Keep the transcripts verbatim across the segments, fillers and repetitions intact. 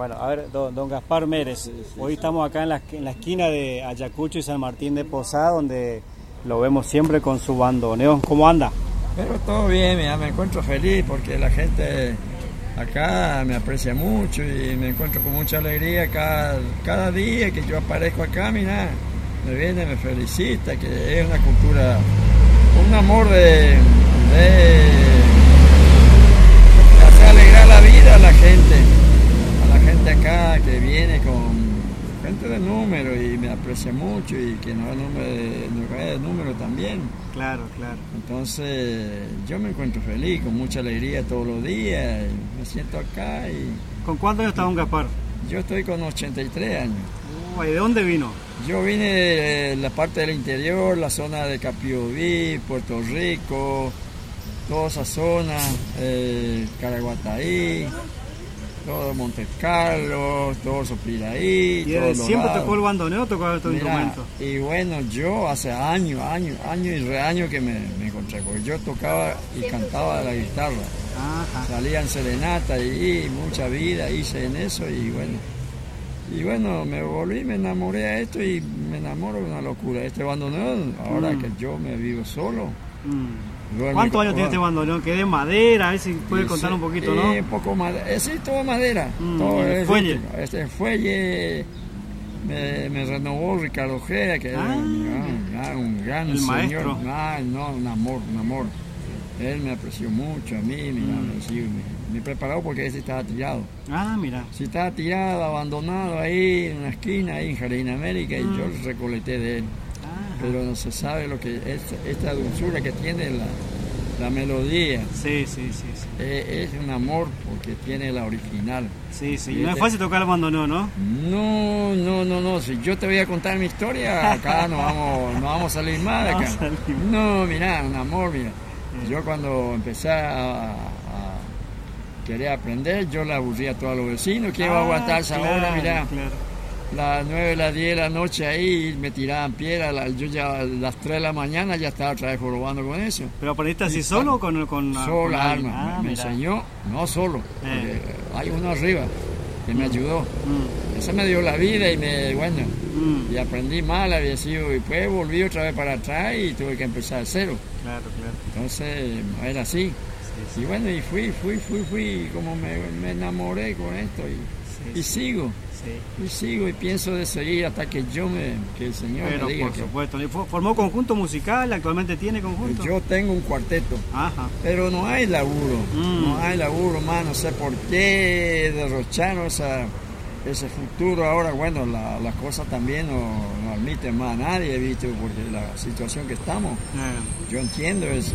Bueno, a ver, don, don Gaspar Mérez, sí, sí, hoy sí. Estamos acá en la, en la esquina de Ayacucho y San Martín de Posada, donde lo vemos siempre con su bandoneón. ¿Cómo anda? Pero todo bien, mira, me encuentro feliz porque la gente acá me aprecia mucho y me encuentro con mucha alegría cada, cada día que yo aparezco acá, mira, me viene, me felicita, que es una cultura, un amor de, de hacer alegrar la vida a la gente, a la gente acá que viene con gente de número y me aprecia mucho y que no es número de, no es de número también. Claro, claro. Entonces yo me encuentro feliz, con mucha alegría todos los días, me siento acá y... ¿Con cuántos años está don Gaspar? Yo estoy con ochenta y tres años. Oh, ¿y de dónde vino? Yo vine de la parte del interior, la zona de Capiobí, Puerto Rico, toda esa zona, eh, Caraguataí, todo Monte Carlo, todo Sopiraí. ¿Y desde siempre tocó el bandoneo o tocó otro instrumento? Y bueno, yo hace años, años, años y re años que me, me encontré, porque yo tocaba y cantaba la guitarra. Ajá. Salía en serenata y, y mucha vida hice en eso y bueno. Y bueno, me volví, me enamoré a esto y me enamoro de una locura. Este bandoneón, ahora mm. que yo me vivo solo. Mm. ¿Cuántos años tiene este bandoneón? Que es de madera, a ver si puede contar sí, un poquito, ¿no? Sí, un poco madera, es sí, todo madera. Mm, todo el fuelle. Este fuelle me, me renovó Ricardo Ojeda, que ah, era un gran, un gran el señor. Maestro. Ah, no, un amor, un amor. Él me apreció mucho a mí, mira, mm. me, sí, me, me preparó porque ese estaba tirado. Ah, mira. Sí, estaba tirado, abandonado ahí en una esquina, ahí en Jardín América, mm. y yo lo recolecté de él. Ah, pero no se sabe lo que es esta dulzura que tiene la, la melodía. Sí, sí, sí. sí. Es, es un amor porque tiene la original. Sí, sí. Y no es fácil tocar el bandoneón, ¿no? No, no, no, no. Si yo te voy a contar mi historia, acá no vamos, no vamos a salir más de acá. No, mirá, un amor, mira. Yo cuando empecé a, a querer aprender, yo la aburría a todos los vecinos, que iba a aguantar esa claro, hora, mirá, claro. las nueve, las diez de la noche ahí, me tiraban piedras, yo ya a las tres de la mañana ya estaba otra vez jorobando con eso. ¿Pero aprendiste así solo o con, con Solo, con Alma, ah, me, me enseñó, no solo, eh. porque hay uno arriba que me ayudó. Mm. Eso me dio la vida y me, bueno, mm. y aprendí mal, había sido, y después volví otra vez para atrás y tuve que empezar de cero. Claro, claro. Entonces, era así. Sí, sí. Y bueno, y fui, fui, fui, fui, y como me, me enamoré con esto y, sí, y sí. sigo. Sí. Y sigo y pienso de seguir hasta que yo me, que el Señor Pero, me diga por que... supuesto. ¿Formó conjunto musical? ¿Actualmente tiene conjunto? Yo tengo un cuarteto. Ajá. Pero no hay laburo, mm. no hay laburo más, no sé por qué derrocharon esa... ese futuro ahora, bueno, la, las cosas también no, no admiten más a nadie, ¿viste? Porque la situación que estamos, yeah. yo entiendo eso.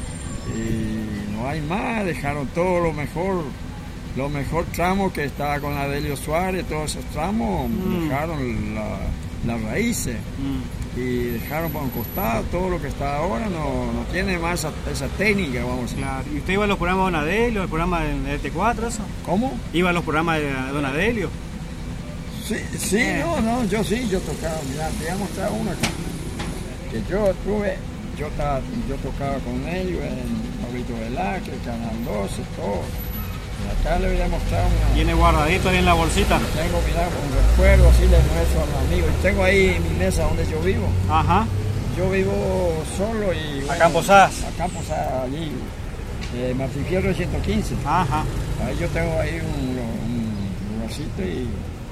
Y no hay más, dejaron todo lo mejor, lo mejor tramo que estaba con Adelio Suárez, todos esos tramos, mm. dejaron la, las raíces. Mm. Y dejaron para un costado todo lo que está ahora, no, no tiene más esa, esa técnica, vamos a decir. Claro. ¿Y usted iba a los programas de Don Adelio, el programa de T cuatro, eso? ¿Cómo? ¿Iba a los programas de Don Adelio? Sí, sí, eh. no, no, yo sí, yo tocaba, mirá, te voy a mostrar una que, que yo tuve, yo, estaba, yo tocaba con ellos en Pablito Velázquez, Canal doce, todo. Y acá le voy a mostrar una... ¿Tiene guardadito ahí en la bolsita? Tengo, mirá, un recuerdo así de nuestros amigos. Y tengo ahí mi mesa donde yo vivo. Ajá. Yo vivo solo y... Bueno, ¿acá en Posadas? Acá en Posadas, allí, eh, Martín Fierro ciento quince. Ajá. Ahí yo tengo ahí un, un lugarcito y...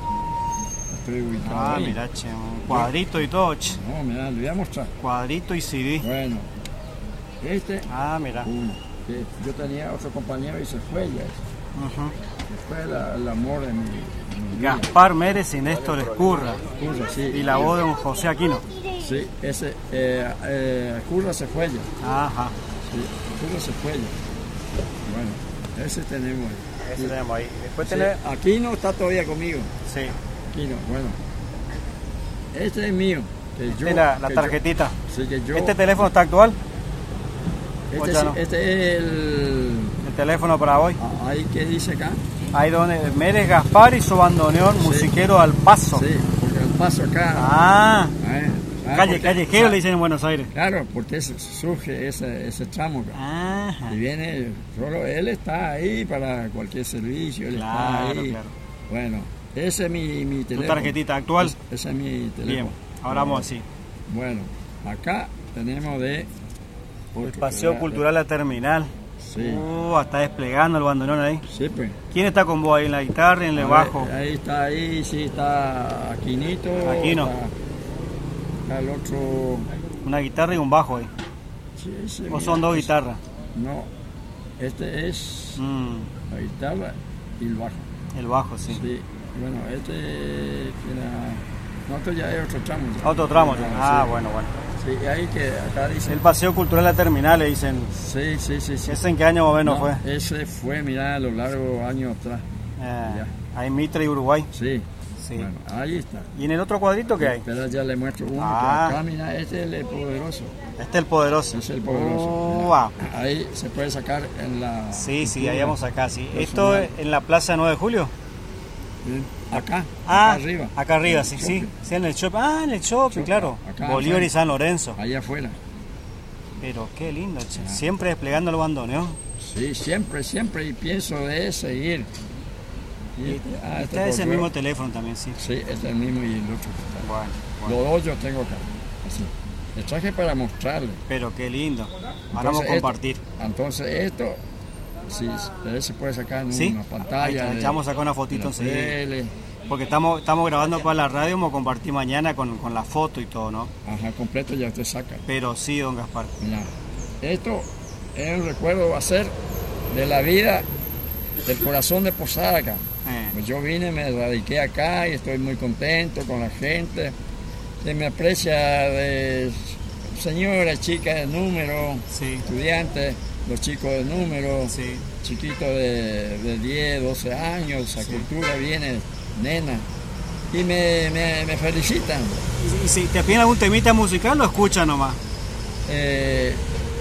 Ah, ahí. Mira, che, un cuadrito y todo, che. No, mira, le voy a mostrar. Cuadrito y C D. Bueno, este. Ah, mira. Uno, que yo tenía otro compañero y se fue ya. Uh-huh. Se fue la, el amor de mi, de mi Gaspar Mérez y Néstor Escurra. Escurra, sí. Y la voz de un José Aquino. Sí, ese, eh, eh, Escurra se fue ya. Ajá. Sí, Escurra se fue ya. Bueno, ese tenemos ahí. Ese sí. tenemos ahí. Después sí, tener... Aquino está todavía conmigo. Sí. Aquino, bueno. Este es mío. Que yo, este la, la que tarjetita. Yo, sí, que yo, ¿Este teléfono está actual? Este, es, no? este es el... el teléfono para hoy. Ah, ahí, ¿qué dice acá? Ahí donde Mérez Gaspar y su bandoneón, sí. musiquero al paso. Sí, porque al paso acá. Ah, eh, ah calle, callejero le dicen en Buenos Aires. Claro, porque ese, surge ese, ese tramo acá. Ajá. Y viene, solo él está ahí para cualquier servicio, él claro, está ahí. Claro. Bueno, ese es mi, mi teléfono. ¿Tu tarjetita actual? Es, ese es mi teléfono. Bien, ahora vamos así. Bueno, acá tenemos de... El Paseo de, Cultural La Terminal. Sí. Uh, está desplegando el bandoneón ahí. Sí, pues. ¿Quién está con vos ahí en la guitarra y en el bajo? Ahí está, ahí sí está Aquinito. Aquino. Está, está el otro... Una guitarra y un bajo ahí. Sí, ese, ¿O mira, son dos ese, guitarras? No, este es Mm, la guitarra y el bajo. el bajo, sí. Sí, bueno, este era... No, esto ya es otro tramo. Ya. Otro tramo. Ya. Ah, sí. bueno, bueno. Sí, ahí que acá dice... El Paseo Cultural La Terminal, le dicen. Sí, sí, sí. sí. ¿Ese en qué año más o menos No, fue? ese fue, mira, a lo largo de años atrás. Eh, ahí Mitre y Uruguay. Sí. Sí. Bueno, ahí está. ¿Y en el otro cuadrito qué hay? Pero ya le muestro uno Ah. que acá, mira, este es el poderoso. Este es el poderoso. Es el poderoso. Oh, Mira, wow. ahí se puede sacar en la... Sí, sí, pintura ahí vamos acá, sí. personal. ¿Esto es en la Plaza nueve de Julio? Acá, Ah, acá arriba. acá arriba, sí, En el sí. shopping. Sí, en el shopping. Ah, en el shopping, Shopping, claro. acá Bolívar afuera. y San Lorenzo. Allá afuera. Pero qué lindo, che. Ah. Siempre desplegando el bandoneón. Sí, siempre, siempre, y pienso de seguir. Y, Y, ah, y este está ese correo. mismo teléfono también, sí. Sí, este es el mismo y el otro. Bueno, bueno. Los dos yo tengo acá. Así. Les traje para mostrarles. Pero qué lindo. Ahora Entonces, vamos a esto- compartir. Entonces esto, sí, él se puede sacar en ¿Sí? una pantalla. Ahí de- echamos acá una fotito de la enseguida. tele. Porque estamos, estamos grabando para la radio, vamos a compartir mañana con, con la foto y todo, ¿no? Ajá, completo ya usted saca. Pero sí, don Gaspar. Mira, esto es un recuerdo, va a ser de la vida del corazón de Posada acá. Eh, Pues yo vine, me radiqué acá y estoy muy contento con la gente. Se me aprecia de señoras, chicas de número, sí, estudiantes, los chicos de número, sí. chiquitos de, de diez, doce años, esa Sí. cultura viene, nena. Y me, me, me felicitan. ¿Y, y si te piden algún temita musical, lo escucha nomás? Eh,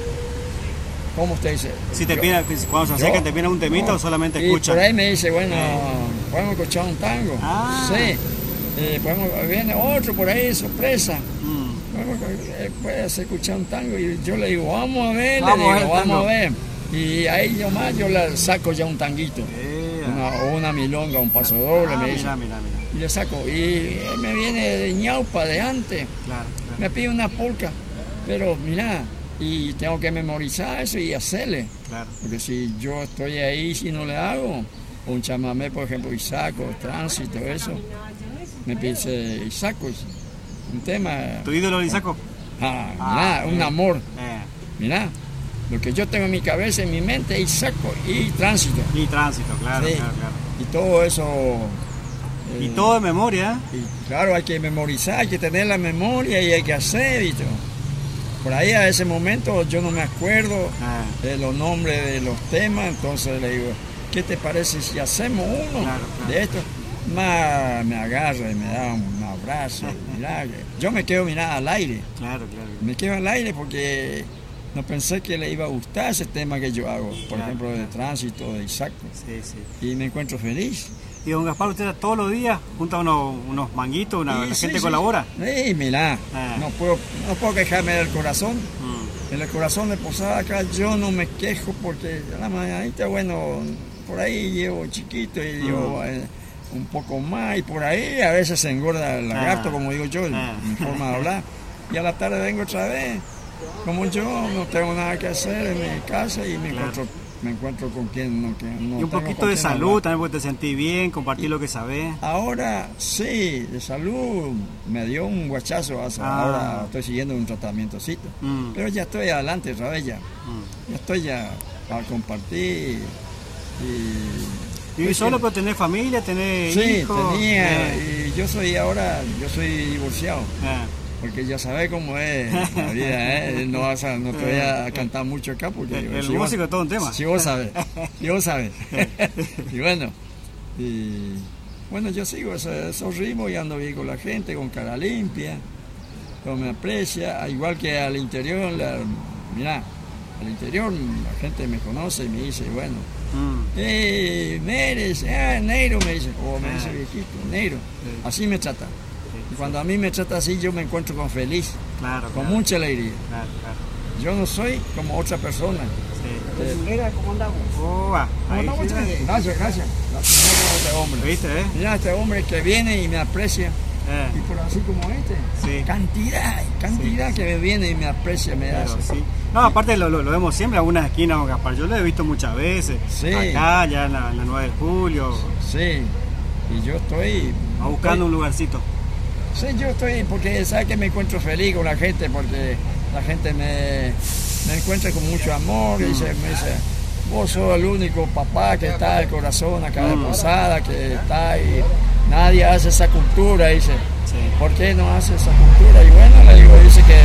¿Cómo usted dice? Si te Yo- piden, cuando se acercan, yo- te piden algún temita no. o solamente Y escuchan. por ahí me dice, bueno, Eh. podemos escuchar un tango. Ah. Sí. Eh, podemos, viene otro por ahí, sorpresa. Mm, Bueno, eh, puedes escuchar un tango y yo le digo, vamos a ver, Vamos le a digo, ver el vamos tango. a ver. Y ahí yo más, yo le saco ya un tanguito, eh, una, o una milonga, un paso doble, ah, me dice. mira, mira, mira. Y le saco, y él me viene de ñaupa de antes, Claro, claro. me pide una polca, pero mira, y tengo que memorizar eso y hacerle, claro. porque si yo estoy ahí, si no le hago, un chamamé, por ejemplo, y saco, tránsito, eso, me pide, y saco, un tema, ¿Tu ídolo, Lizaco? ah, Ah, mirá, un eh. amor. Eh, Mirá, lo que yo tengo en mi cabeza, en mi mente, y saco y tránsito. y tránsito, claro, Sí. claro, claro. Y todo eso. Y eh, todo de memoria, ¿eh? y claro, hay que memorizar, hay que tener la memoria y hay que hacer y todo. Por ahí a ese momento yo no me acuerdo Ah, de los nombres de los temas, entonces le digo, ¿qué te parece si hacemos uno Claro, claro. de esto? Más me agarra y me da un abrazo. Mirá, yo me quedo mirá al aire. claro, claro. Me quedo al aire porque no pensé que le iba a gustar ese tema que yo hago, por Claro, ejemplo, de claro. tránsito, de Isaac, Sí, sí. y me encuentro feliz. Y don Gaspar, usted está todos los días junta unos, unos manguitos, una, Y la sí, gente sí. colabora. Sí, mirá, Ah. no puedo, no puedo quejarme del corazón. Mm, En el corazón de Posada acá yo no me quejo porque a la mañanita, bueno, por ahí llevo chiquito y llevo Mm. eh, un poco más y por ahí a veces se engorda el lagarto, Ah. como digo yo, en Ah. mi forma de hablar. Y a la tarde vengo otra vez. Como yo no tengo nada que hacer en mi casa y me, Claro. encuentro, me encuentro con quien no, que no y un tengo poquito con de quién salud hablar. también porque te sentís bien, compartir lo que sabés. Ahora sí, de salud me dio un guachazo, hace- Ah. ahora estoy siguiendo un tratamientocito. Mm, Pero ya estoy adelante otra vez ya. mm. Ya estoy ya para compartir y... Vivís pues, solo, sí, pero tenés familia, tenés sí, hijos. tenía, Eh, y yo soy ahora, yo soy divorciado, eh, porque ya sabes cómo es la vida, ¿eh? No, vas a, no te voy a cantar mucho acá porque... El- el si vos- músico es todo un tema. Si vos sabes, si vos sabes. Y bueno, y bueno, yo sigo esos, esos ritmos y ando bien con la gente, con cara limpia, todo me aprecia, igual que al interior, la, mirá, al interior la gente me conoce y me dice, bueno, mm, eh, Meres, ah, negro me dice, o me dice Ah. viejito, negro, Sí. así me trata. sí, Y cuando a mí me trata así, yo me encuentro con feliz, claro, con claro, mucha alegría. claro, claro. Yo no soy como otra persona. Sí. Eh, Mira, ¿cómo andamos? Oh, ah, ahí ¿Cómo sí, estamos, sí. Gracias, gracias. este hombre. ¿Viste, eh? Mira este hombre que viene y me aprecia. Eh. Y por así como este. Sí. Cantidad, cantidad Sí, que me viene y me aprecia, me Pero hace. sí. No, aparte lo, lo, lo vemos siempre en algunas esquinas, don Gaspar. Yo lo he visto muchas veces. Sí. Acá, ya en la, en la nueve de julio. Sí. Y yo estoy... Va buscando estoy, un lugarcito. Sí, yo estoy, porque sabe que me encuentro feliz con la gente, porque la gente me, me encuentra con mucho amor, y dice, me dice, vos sos el único papá que está del corazón acá de Posada, que está y nadie hace esa cultura, dice, Sí. ¿por qué no hace esa cultura? Y bueno, le digo, dice que,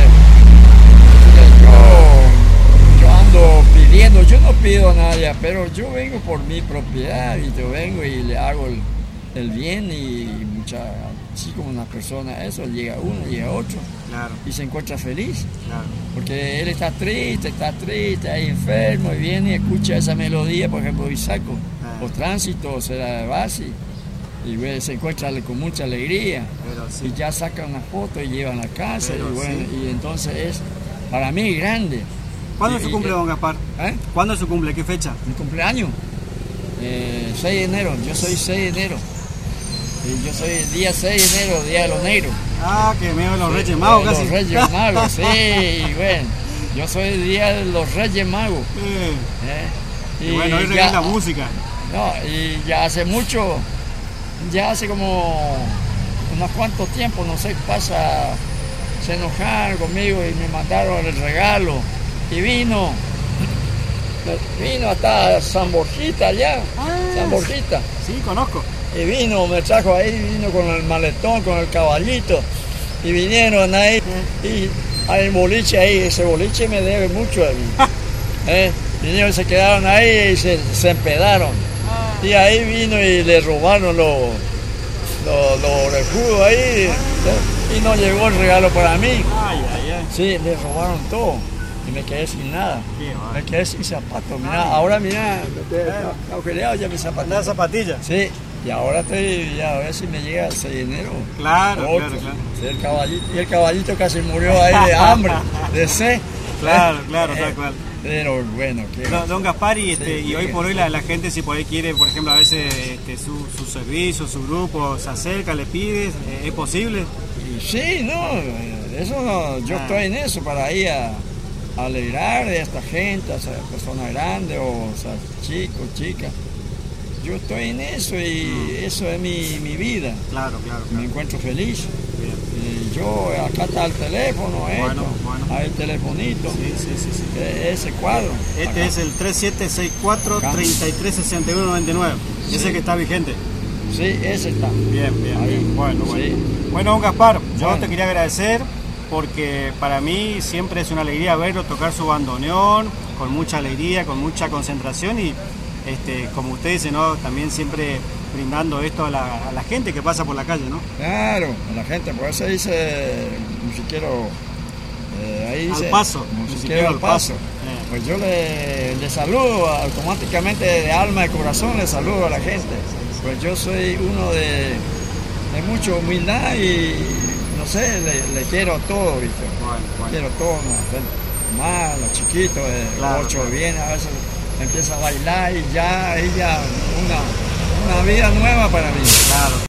que yo, yo ando pidiendo, yo no pido a nadie, pero yo vengo por mi propiedad y yo vengo y le hago el, el bien y mucha, así como una persona, eso, llega uno, llega otro Claro, y se encuentra feliz. claro. Porque él está triste, está triste, ahí enfermo, y viene y escucha esa melodía, por ejemplo, Isaco, Ah. o Tránsito, o será de Basi, y bueno, se encuentra con mucha alegría, Pero sí. y ya saca una foto y llevan a casa, Pero y bueno, sí. y entonces es, para mí, grande. ¿Cuándo Y- es su y- cumple, don Gaspar? ¿Eh? ¿Cuándo es su cumple? ¿Qué fecha? Mi cumpleaños, eh, seis de enero, yo soy seis de enero, y yo soy el día seis de enero, día de los negros. Ah, que me de los Sí, Reyes Magos de casi. Los Reyes Magos, sí, y bueno, yo soy el día de los Reyes Magos. Sí. ¿eh? Y bueno, hoy ya- regala música. No, y ya hace mucho, ya hace como unos cuantos tiempos, no sé qué pasa, se enojaron conmigo y me mandaron el regalo. Y vino, vino hasta San Borjita allá, Ah. San Borjita. Sí, conozco. Y vino, me trajo ahí, vino con el maletón, con el caballito. Y vinieron ahí, y hay un boliche ahí, ese boliche me debe mucho a mí. ¿eh? Vinieron, se quedaron ahí y se, se empedaron. Y ahí vino y le robaron los los los orejudos ahí. ¿eh? Y no llegó el regalo para mí. Ay, ay, ay. Sí, le robaron todo. Y me quedé sin nada. Qué va. Me quedé sin zapatos. Mirá, ahora mira, agujereado ya mis Anda zapatos. zapatilla. Sí, y ahora estoy, ya a ver si me llega el seis de enero. Claro, Otro. claro, claro. Sí, el caballito, y el caballito casi murió ahí de hambre, de sed. Claro, claro, Eh, tal cual. Pero bueno, que No, don Gaspar, y, este, Sí, y hoy sí. por hoy la, la gente, si por ahí quiere, por ejemplo, a veces este, su, su servicio, su grupo, se acerca, le pide, eh, ¿es posible? y sí, no, eso no, yo Ah. estoy en eso para ir a, a alegrar a esta gente, a esa persona grande o, o sea, chicos, chicas. Yo estoy en eso y eso es mi, mi vida. Claro, claro. Me encuentro feliz. Bien. Y yo, acá está el teléfono, esto, Bueno, bueno. hay el telefonito, Sí, sí, sí, sí. eh, ese cuadro. Este acá. es el tres siete seis cuatro, Acá. tres tres seis uno nueve nueve. Ese Sí. que está vigente. Sí, ese está. Bien, bien, Ahí. bien. Bueno, bueno. Sí. Bueno, don Gaspar, yo Bueno. te quería agradecer porque para mí siempre es una alegría verlo tocar su bandoneón con mucha alegría, con mucha concentración y este, como usted dice, ¿no? También siempre brindando esto a la, a la gente que pasa por la calle, ¿no? Claro, a la gente, por eso dice musiquero, eh, ahí Al dice paso, musiquero al paso. Eh. Pues yo le, le saludo automáticamente de alma y corazón, le saludo a la gente. Pues yo soy uno de, de mucha humildad y no sé, le, le quiero todo, ¿viste? Bueno, bueno. Quiero todo, ¿no? Más, los chiquitos, de Claro, ocho claro. viene, a veces empieza a bailar y ya ella una, una vida nueva para mí. Claro.